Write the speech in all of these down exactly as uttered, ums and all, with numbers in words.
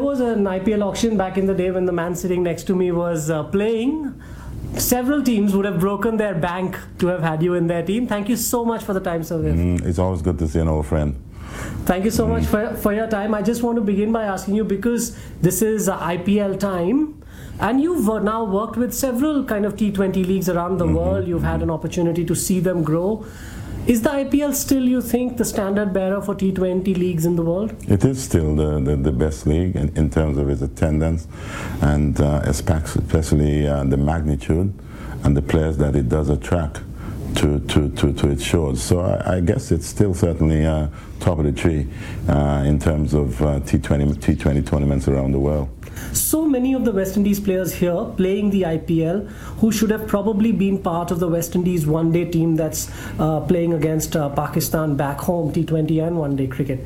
was an I P L auction back in the day when the man sitting next to me was uh, playing. Several teams would have broken their bank to have had you in their team. Thank you so much for the time, sir. Mm, it's always good to see an old friend. Thank you so mm. much for, for your time. I just want to begin by asking you, because this is uh, I P L time, and you've uh, now worked with several kind of T twenty leagues around the mm-hmm. world. You've had an opportunity to see them grow. Is the I P L still, you think, the standard bearer for T twenty leagues in the world? It is still the, the, the best league in, in terms of its attendance, and uh, especially uh, the magnitude and the players that it does attract to, to, to, to its shores. So I, I guess it's still certainly uh, top of the tree uh, in terms of uh, T twenty, T twenty tournaments around the world. So many of the West Indies players here playing the I P L who should have probably been part of the West Indies one-day team that's uh, playing against uh, Pakistan back home, T twenty and one-day cricket.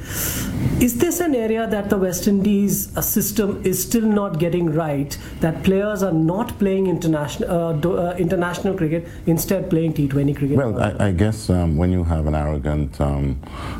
Is this an area that the West Indies uh, system is still not getting right, that players are not playing international uh, do, uh, international cricket, instead playing T twenty cricket? Well, I, I guess um, when you have an arrogant um,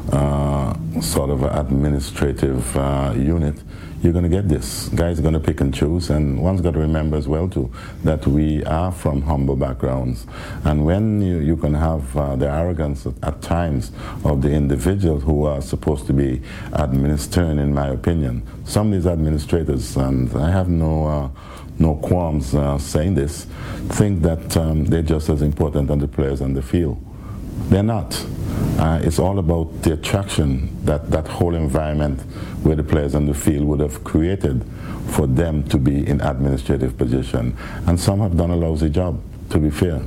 uh, sort of administrative uh, unit, you're going to get this. Guys are going to pick and choose, and one's got to remember as well too that we are from humble backgrounds, and when you, you can have uh, the arrogance at, at times of the individuals who are supposed to be administering, in my opinion, some of these administrators, and I have no uh, no qualms uh, saying this, think that um, they're just as important as the players on the field. They're not. Uh, it's all about the attraction that that whole environment where the players on the field would have created for them to be in administrative position. And some have done a lousy job, to be fair.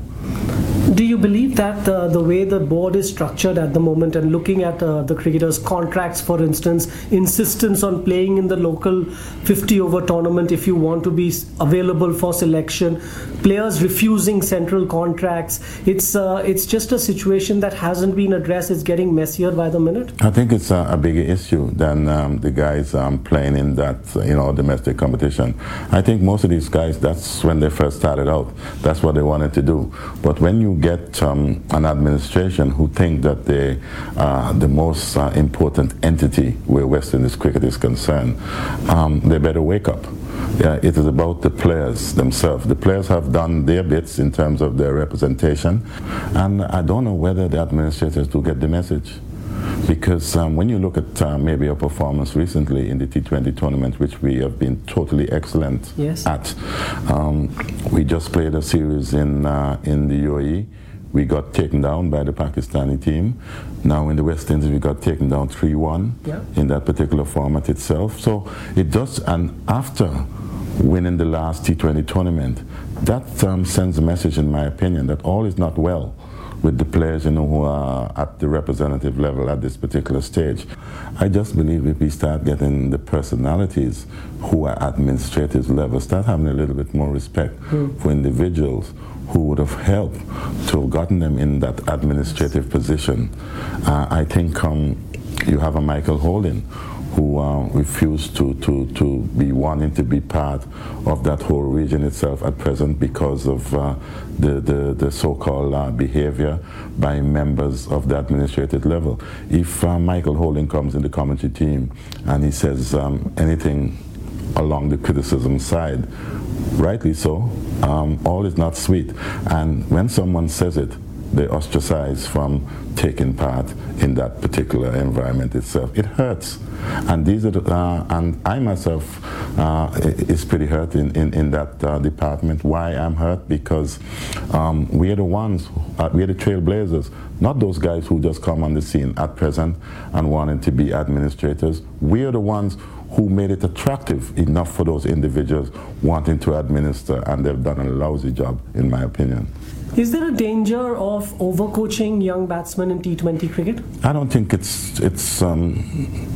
Do you believe that uh, the way the board is structured at the moment, and looking at uh, the cricketers' contracts, for instance, insistence on playing in the local fifty over tournament if you want to be available for selection, players refusing central contracts, it's uh, it's just a situation that hasn't been addressed. It's getting messier by the minute? I think it's a, a bigger issue than um, the guys um, playing in that you know domestic competition. I think most of these guys, that's when they first started out. That's what they wanted to do. But when you get um, an administration who think that they are the most uh, important entity where West Indies cricket is concerned, um, they better wake up. Yeah, it is about the players themselves. The players have done their bits in terms of their representation, and I don't know whether the administrators do get the message. Because um, when you look at uh, maybe a performance recently in the T twenty tournament, which we have been totally excellent yes. at, um, we just played a series in uh, in the U A E. We got taken down by the Pakistani team. Now in the West Indies, we got taken down three one yeah. in that particular format itself. So it does, and after winning the last T twenty tournament, that um, sends a message, in my opinion, that all is not well with the players, you know, who are at the representative level at this particular stage. I just believe if we start getting the personalities who are at administrative level, start having a little bit more respect mm. for individuals who would have helped to have gotten them in that administrative position. Uh, I think um, you have a Michael Holding who uh, refused to, to, to be wanting to be part of that whole region itself at present because of uh, the, the, the so-called uh, behavior by members of the administrative level. If uh, Michael Holding comes in the commentary team and he says um, anything along the criticism side, rightly so, um, all is not sweet. And when someone says it, they ostracize from taking part in that particular environment itself. It hurts. And these are the, uh, and I myself uh, is pretty hurt in, in, in that uh, department. Why I'm hurt? Because um, we are the ones, uh, we are the trailblazers, not those guys who just come on the scene at present and wanting to be administrators. We are the ones who made it attractive enough for those individuals wanting to administer, and they've done a lousy job, in my opinion. Is there a danger of overcoaching young batsmen in T twenty cricket? I don't think it's it's um,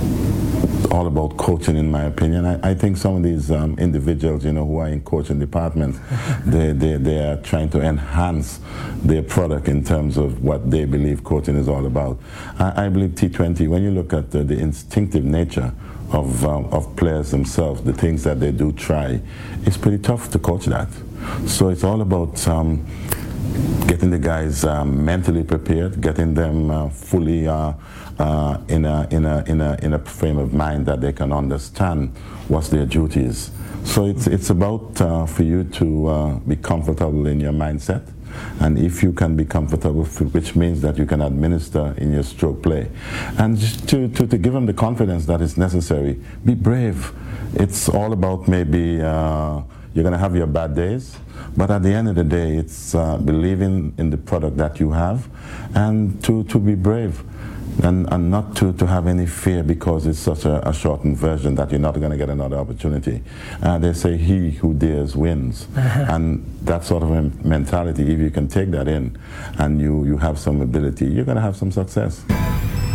all about coaching, in my opinion. I, I think some of these um, individuals, you know, who are in coaching departments, they, they, they are trying to enhance their product in terms of what they believe coaching is all about. I, I believe T twenty, when you look at the, the instinctive nature of, um, of players themselves, the things that they do try, it's pretty tough to coach that. So it's all about um, getting the guys um, mentally prepared, getting them uh, fully uh, uh, in, a, in, a, in, a, in a frame of mind that they can understand what their duty is. So it's, it's about uh, for you to uh, be comfortable in your mindset, and if you can be comfortable, which means that you can administer in your stroke play, and just to, to, to give them the confidence that is necessary. Be brave. It's all about maybe uh, you're going to have your bad days, but at the end of the day, it's uh, believing in the product that you have, and to, to be brave. And, and not to, to have any fear because it's such a, a shortened version that you're not going to get another opportunity. Uh, they say he who dares wins. And that sort of a mentality, if you can take that in and you, you have some ability, you're going to have some success.